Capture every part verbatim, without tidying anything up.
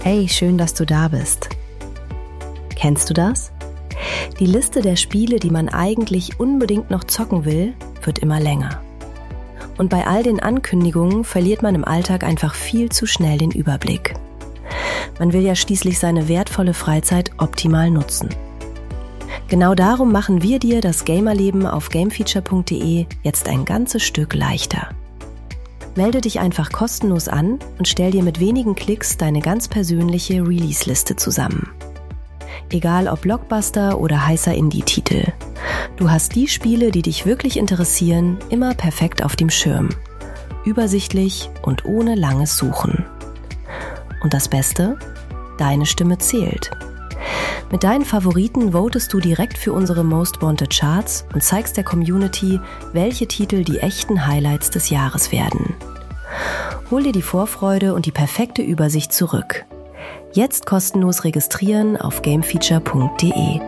Hey, schön, dass du da bist. Kennst du das? Die Liste der Spiele, die man eigentlich unbedingt noch zocken will, wird immer länger. Und bei all den Ankündigungen verliert man im Alltag einfach viel zu schnell den Überblick. Man will ja schließlich seine wertvolle Freizeit optimal nutzen. Genau darum machen wir dir das Gamerleben auf gamefeature punkt de jetzt ein ganzes Stück leichter. Melde dich einfach kostenlos an und stell dir mit wenigen Klicks deine ganz persönliche Release-Liste zusammen. Egal ob Blockbuster oder heißer Indie-Titel. Du hast die Spiele, die dich wirklich interessieren, immer perfekt auf dem Schirm. Übersichtlich und ohne langes Suchen. Und das Beste? Deine Stimme zählt. Mit deinen Favoriten votest du direkt für unsere Most Wanted Charts und zeigst der Community, welche Titel die echten Highlights des Jahres werden. Hol dir die Vorfreude und die perfekte Übersicht zurück. Jetzt kostenlos registrieren auf gamefeature punkt de.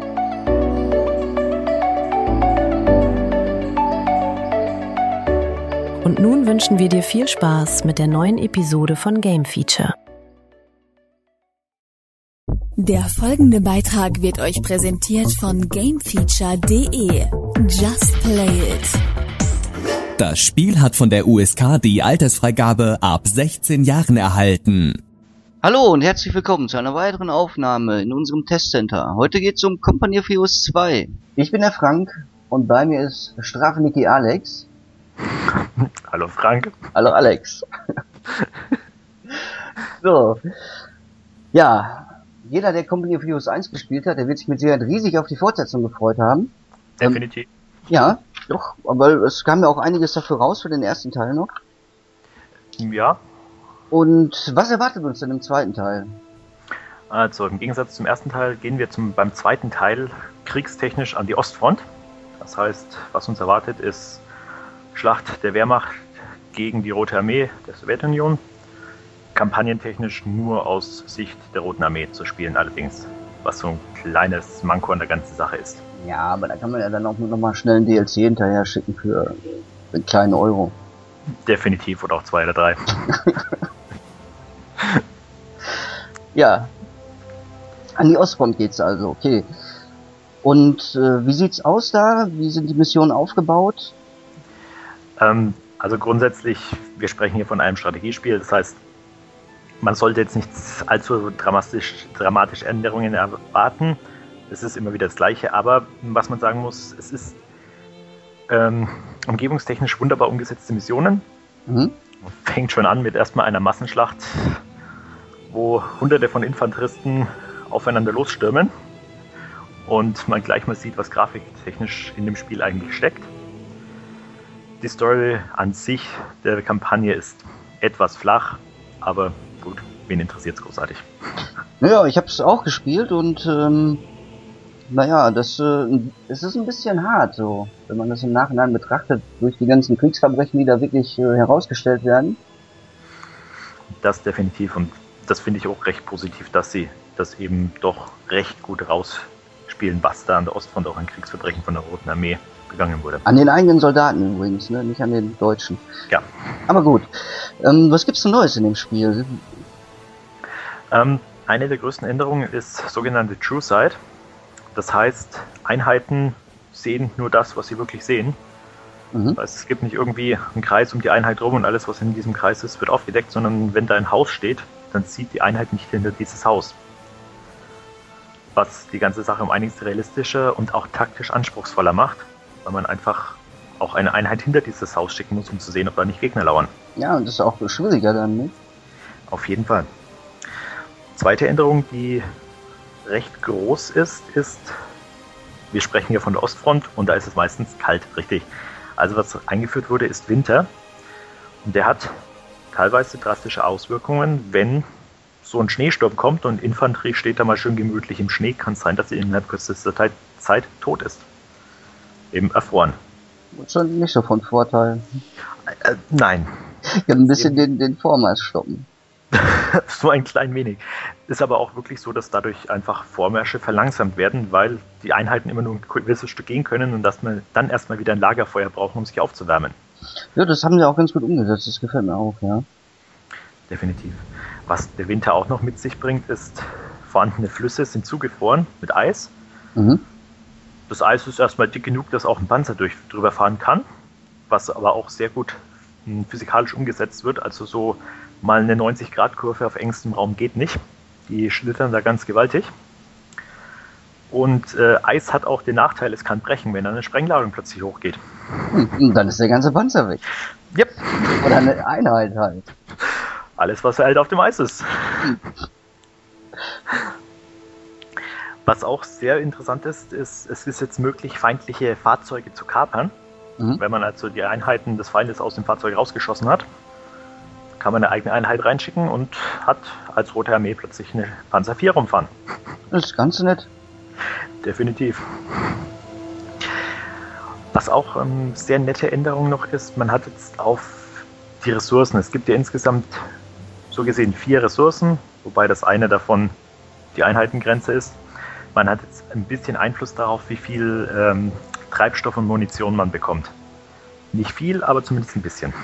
Und nun wünschen wir dir viel Spaß mit der neuen Episode von Game Feature. Der folgende Beitrag wird euch präsentiert von gamefeature punkt de. Just play it. Das Spiel hat von der U S K die Altersfreigabe ab sechzehn Jahren erhalten. Hallo und herzlich willkommen zu einer weiteren Aufnahme in unserem Testcenter. Heute geht es um Company of Heroes zwei. Ich bin der Frank und bei mir ist Strafniki Alex. Hallo Frank. Hallo Alex. So. Ja, jeder, der Company of Heroes eins gespielt hat, der wird sich mit Sicherheit riesig auf die Fortsetzung gefreut haben. Definitiv. Und, ja, doch, aber es kam ja auch einiges dafür raus für den ersten Teil noch. Ja. Und was erwartet uns denn im zweiten Teil? Also im Gegensatz zum ersten Teil gehen wir zum, beim zweiten Teil kriegstechnisch an die Ostfront. Das heißt, was uns erwartet, ist Schlacht der Wehrmacht gegen die Rote Armee der Sowjetunion. Kampagnentechnisch nur aus Sicht der Roten Armee zu spielen allerdings, was so ein kleines Manko an der ganzen Sache ist. Ja, aber da kann man ja dann auch noch mal schnell ein D L C hinterher schicken für einen kleinen Euro. Definitiv, oder auch zwei oder drei. Ja, an die Ostfront geht's also, okay. Und äh, wie sieht's aus da? Wie sind die Missionen aufgebaut? Ähm, also grundsätzlich, wir sprechen hier von einem Strategiespiel, das heißt, man sollte jetzt nicht allzu dramatisch, dramatische Änderungen erwarten. Es ist immer wieder das Gleiche, aber was man sagen muss, es ist ähm, umgebungstechnisch wunderbar umgesetzte Missionen. Mhm. Fängt schon an mit erstmal einer Massenschlacht, wo hunderte von Infanteristen aufeinander losstürmen und man gleich mal sieht, was grafiktechnisch in dem Spiel eigentlich steckt. Die Story an sich der Kampagne ist etwas flach, aber gut, wen interessiert es großartig? Naja, ich habe es auch gespielt und ähm, naja, das äh, es ist ein bisschen hart, so, wenn man das im Nachhinein betrachtet, durch die ganzen Kriegsverbrechen, die da wirklich äh, herausgestellt werden. Das definitiv, und das finde ich auch recht positiv, dass sie das eben doch recht gut rausspielen, was da an der Ostfront auch an Kriegsverbrechen von der Roten Armee begangen wurde. An den eigenen Soldaten übrigens, ne? Nicht an den Deutschen. Ja. Aber gut. Ähm, was gibt's denn Neues in dem Spiel? Ähm, eine der größten Änderungen ist sogenannte True Sight. Das heißt, Einheiten sehen nur das, was sie wirklich sehen. Mhm. Das heißt, es gibt nicht irgendwie einen Kreis um die Einheit rum und alles, was in diesem Kreis ist, wird aufgedeckt, sondern wenn da ein Haus steht, dann sieht die Einheit nicht hinter dieses Haus. Was die ganze Sache um einiges realistischer und auch taktisch anspruchsvoller macht, weil man einfach auch eine Einheit hinter dieses Haus schicken muss, um zu sehen, ob da nicht Gegner lauern. Ja, und das ist auch schwieriger dann, ne? Auf jeden Fall. Zweite Änderung, die recht groß ist, ist, wir sprechen hier von der Ostfront und da ist es meistens kalt, richtig. Also was eingeführt wurde, ist Winter und der hat teilweise drastische Auswirkungen. Wenn so ein Schneesturm kommt und Infanterie steht da mal schön gemütlich im Schnee, kann es sein, dass sie innerhalb kürzester Zeit tot ist. Eben erfroren. Schon nicht so von Vorteil. Äh, nein. Ja, ein bisschen den, den Vormarsch stoppen. So ein klein wenig. Ist aber auch wirklich so, dass dadurch einfach Vormärsche verlangsamt werden, weil die Einheiten immer nur ein gewisses Stück gehen können und dass man dann erstmal wieder ein Lagerfeuer brauchen, um sich aufzuwärmen. Ja, das haben sie auch ganz gut umgesetzt, das gefällt mir auch, ja. Definitiv. Was der Winter auch noch mit sich bringt, ist, vorhandene Flüsse sind zugefroren mit Eis. Mhm. Das Eis ist erstmal dick genug, dass auch ein Panzer durch, drüber fahren kann, was aber auch sehr gut mh, physikalisch umgesetzt wird. Also so mal eine neunzig Grad Kurve auf engstem Raum geht nicht. Die schlittern da ganz gewaltig. Und äh, Eis hat auch den Nachteil, es kann brechen, wenn eine Sprengladung plötzlich hochgeht. Hm, dann ist der ganze Panzer weg. Yep. Oder eine Einheit halt. Alles, was halt auf dem Eis ist. Was auch sehr interessant ist, ist, es ist jetzt möglich, feindliche Fahrzeuge zu kapern. Mhm. Wenn man also die Einheiten des Feindes aus dem Fahrzeug rausgeschossen hat, kann man eine eigene Einheit reinschicken und hat als Rote Armee plötzlich eine Panzer vier rumfahren. Das ist ganz nett. Definitiv. Was auch ähm, sehr nette Änderung noch ist, man hat jetzt auf die Ressourcen, es gibt ja insgesamt so gesehen vier Ressourcen, wobei das eine davon die Einheitengrenze ist. Man hat jetzt ein bisschen Einfluss darauf, wie viel ähm, Treibstoff und Munition man bekommt. Nicht viel, aber zumindest ein bisschen.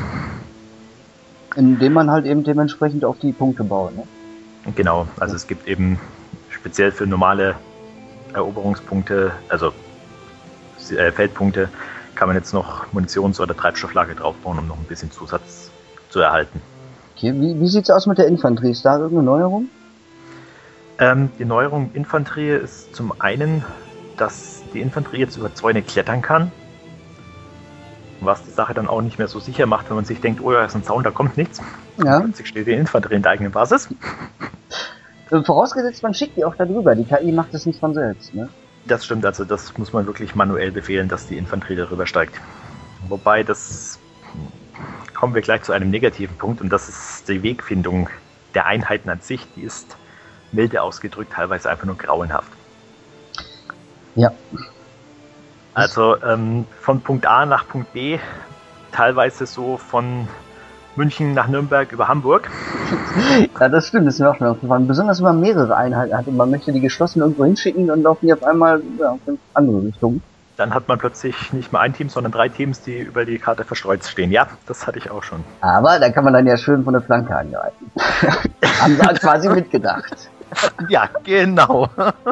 Indem man halt eben dementsprechend auf die Punkte baut, ne? Genau, also es gibt eben speziell für normale Eroberungspunkte, also äh, Feldpunkte, kann man jetzt noch Munitions- oder Treibstofflager draufbauen, um noch ein bisschen Zusatz zu erhalten. Okay, wie, wie sieht es aus mit der Infanterie? Ist da irgendeine Neuerung? Ähm, die Neuerung Infanterie ist zum einen, dass die Infanterie jetzt über Zäune klettern kann, was die Sache dann auch nicht mehr so sicher macht, wenn man sich denkt, oh ja, ist ein Zaun, da kommt nichts. Ja. Plötzlich steht die Infanterie in der eigenen Basis. Vorausgesetzt, man schickt die auch darüber. Die K I macht es nicht von selbst, ne? Das stimmt, also das muss man wirklich manuell befehlen, dass die Infanterie darüber steigt. Wobei, das kommen wir gleich zu einem negativen Punkt, und das ist die Wegfindung der Einheiten an sich. Die ist milde ausgedrückt teilweise einfach nur grauenhaft. Ja. Also ähm, von Punkt A nach Punkt B, teilweise so von München nach Nürnberg über Hamburg. Ja, das stimmt, das ist mir auch schon aufgefallen. Besonders wenn man mehrere Einheiten hat und man möchte die geschlossen irgendwo hinschicken, dann laufen die auf einmal ja, in andere Richtungen. Dann hat man plötzlich nicht mehr ein Team, sondern drei Teams, die über die Karte verstreut stehen. Ja, das hatte ich auch schon. Aber da kann man dann ja schön von der Flanke angreifen. Haben sie quasi mitgedacht. Ja, genau.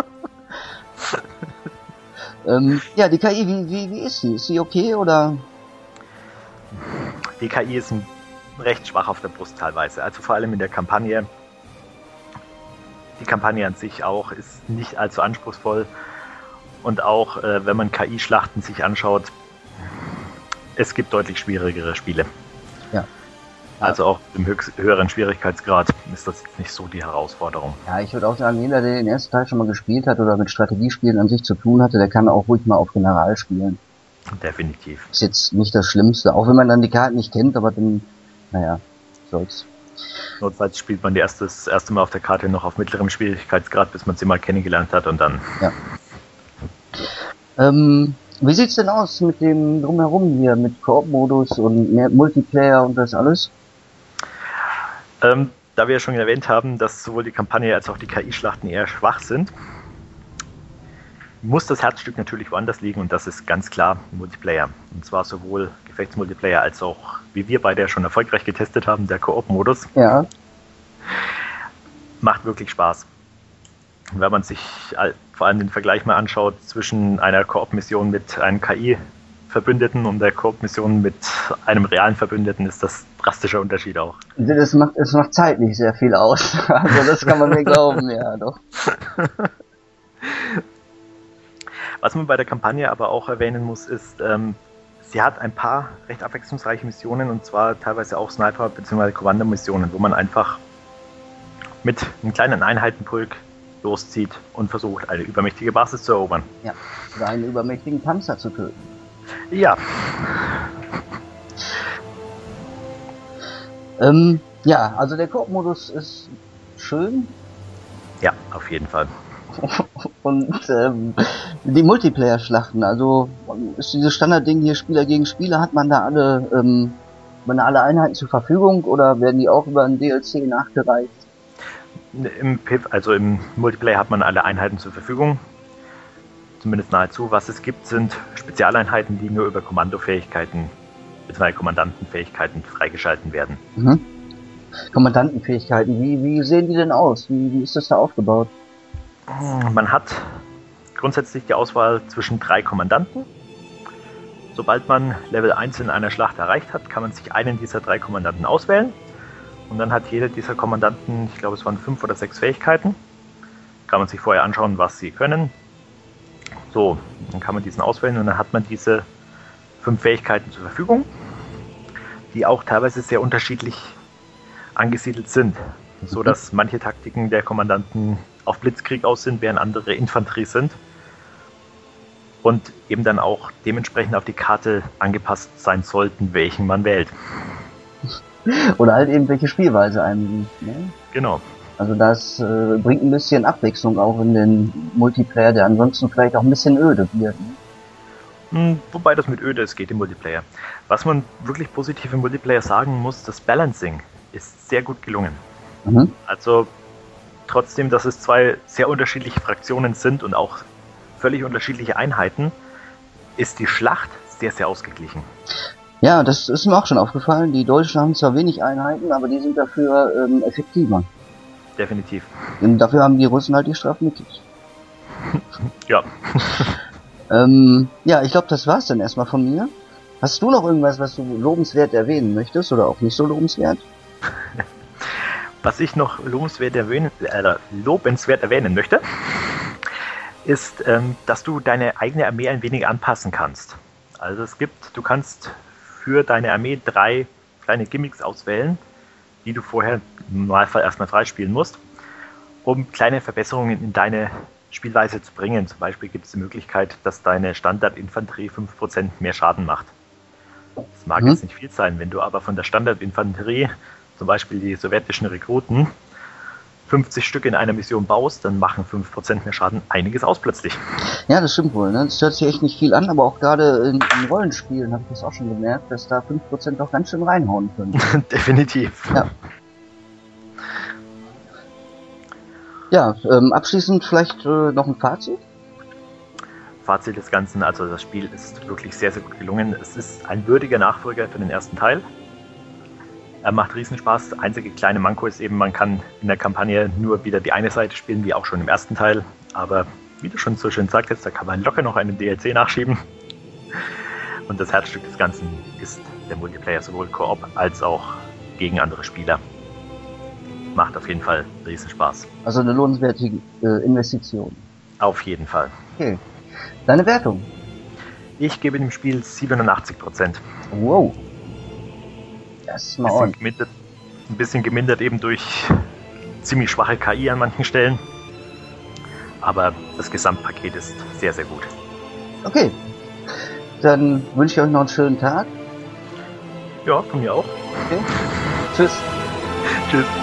ähm, ja, die K I, wie, wie, wie ist sie? Ist sie okay oder? Die K I ist ein recht schwach auf der Brust teilweise, also vor allem in der Kampagne. Die Kampagne an sich auch ist nicht allzu anspruchsvoll, und auch äh, wenn man K I-Schlachten sich anschaut, es gibt deutlich schwierigere Spiele. Ja. Also auch im höchst, höheren Schwierigkeitsgrad ist das nicht so die Herausforderung. Ja, ich würde auch sagen, jeder, der den ersten Teil schon mal gespielt hat oder mit Strategiespielen an sich zu tun hatte, der kann auch ruhig mal auf General spielen. Definitiv. Ist jetzt nicht das Schlimmste, auch wenn man dann die Karten nicht kennt, aber dann, naja, soll's. Notfalls spielt man die erste, das erste Mal auf der Karte noch auf mittlerem Schwierigkeitsgrad, bis man sie mal kennengelernt hat, und dann... Ja. Ähm, wie sieht's denn aus mit dem Drumherum hier, mit Koop-Modus und mehr Multiplayer und das alles? Ähm, da wir ja schon erwähnt haben, dass sowohl die Kampagne als auch die K I-Schlachten eher schwach sind, muss das Herzstück natürlich woanders liegen, und das ist ganz klar Multiplayer. Und zwar sowohl Gefechtsmultiplayer als auch, wie wir beide ja schon erfolgreich getestet haben, der Koop-Modus. Ja. Macht wirklich Spaß. Und wenn man sich vor allem den Vergleich mal anschaut zwischen einer Koop-Mission mit einem K I-Verbündeten und der Koop-Mission mit einem realen Verbündeten, ist das ein drastischer Unterschied auch. Das macht, das macht zeitlich sehr viel aus. Also das kann man mir glauben, ja doch. Was man bei der Kampagne aber auch erwähnen muss, ist, ähm, sie hat ein paar recht abwechslungsreiche Missionen, und zwar teilweise auch Sniper- bzw. Kommando-Missionen, wo man einfach mit einem kleinen Einheitenpulk loszieht und versucht, eine übermächtige Basis zu erobern. Ja, oder einen übermächtigen Panzer zu töten. Ja. Ähm, ja, also der Koop-Modus ist schön. Ja, auf jeden Fall. Und ähm, die Multiplayer-Schlachten, also ist dieses Standardding hier Spieler gegen Spieler, hat man da alle, ähm, man da alle Einheiten zur Verfügung, oder werden die auch über ein D L C nachgereicht? Im P I V, also im Multiplayer, hat man alle Einheiten zur Verfügung. Zumindest nahezu. Was es gibt, sind Spezialeinheiten, die nur über Kommandofähigkeiten bzw. Kommandantenfähigkeiten freigeschalten werden. Mhm. Kommandantenfähigkeiten, wie, wie sehen die denn aus? Wie, wie ist das da aufgebaut? Man hat grundsätzlich die Auswahl zwischen drei Kommandanten. Sobald man Level eins in einer Schlacht erreicht hat, kann man sich einen dieser drei Kommandanten auswählen. Und dann hat jeder dieser Kommandanten, ich glaube es waren fünf oder sechs Fähigkeiten. Kann man sich vorher anschauen, was sie können. So, dann kann man diesen auswählen und dann hat man diese fünf Fähigkeiten zur Verfügung, die auch teilweise sehr unterschiedlich angesiedelt sind. So dass manche Taktiken der Kommandanten auf Blitzkrieg aus sind, während andere Infanterie sind. Und eben dann auch dementsprechend auf die Karte angepasst sein sollten, welchen man wählt. Oder halt eben welche Spielweise einem liegt. Ne? Genau. Also das äh, bringt ein bisschen Abwechslung auch in den Multiplayer, der ansonsten vielleicht auch ein bisschen öde wird. Ne? Wobei das mit öde ist, geht im Multiplayer. Was man wirklich positiv im Multiplayer sagen muss, das Balancing ist sehr gut gelungen. Mhm. Also trotzdem, dass es zwei sehr unterschiedliche Fraktionen sind und auch völlig unterschiedliche Einheiten, ist die Schlacht sehr, sehr ausgeglichen. Ja, das ist mir auch schon aufgefallen. Die Deutschen haben zwar wenig Einheiten, aber die sind dafür ähm, effektiver. Definitiv. Und dafür haben die Russen halt die Strafmittel. Ja. ähm, ja, ich glaube, das war's dann erstmal von mir. Hast du noch irgendwas, was du lobenswert erwähnen möchtest oder auch nicht so lobenswert? Was ich noch lobenswert erwähnen, äh, lobenswert erwähnen möchte, ist, ähm, dass du deine eigene Armee ein wenig anpassen kannst. Also es gibt, du kannst für deine Armee drei kleine Gimmicks auswählen, die du vorher im Normalfall erstmal freispielen musst, um kleine Verbesserungen in deine Spielweise zu bringen. Zum Beispiel gibt es die Möglichkeit, dass deine Standardinfanterie fünf Prozent mehr Schaden macht. Das mag mhm. jetzt nicht viel sein, wenn du aber von der Standardinfanterie, zum Beispiel die sowjetischen Rekruten, fünfzig Stück in einer Mission baust, dann machen fünf Prozent mehr Schaden einiges aus plötzlich. Ja, das stimmt wohl. Ne? Das hört sich echt nicht viel an, aber auch gerade in, in Rollenspielen habe ich das auch schon gemerkt, dass da fünf Prozent auch ganz schön reinhauen können. Definitiv. Ja, ja ähm, abschließend vielleicht äh, noch ein Fazit? Fazit des Ganzen, also das Spiel ist wirklich sehr, sehr gut gelungen. Es ist ein würdiger Nachfolger für den ersten Teil. Er macht Riesenspaß. Das einzige kleine Manko ist eben, man kann in der Kampagne nur wieder die eine Seite spielen, wie auch schon im ersten Teil. Aber wie du schon so schön sagtest, da kann man locker noch einen D L C nachschieben. Und das Herzstück des Ganzen ist der Multiplayer, sowohl Koop als auch gegen andere Spieler. Macht auf jeden Fall Riesenspaß. Also eine lohnenswerte äh, Investition. Auf jeden Fall. Okay. Deine Wertung? Ich gebe dem Spiel siebenundachtzig Prozent. Wow. Das ist mal bisschen ordentlich. gemindert, ein bisschen gemindert eben durch ziemlich schwache K I an manchen Stellen. Aber das Gesamtpaket ist sehr, sehr gut. Okay. Dann wünsche ich euch noch einen schönen Tag. Ja, von mir auch. Okay. Tschüss. Tschüss.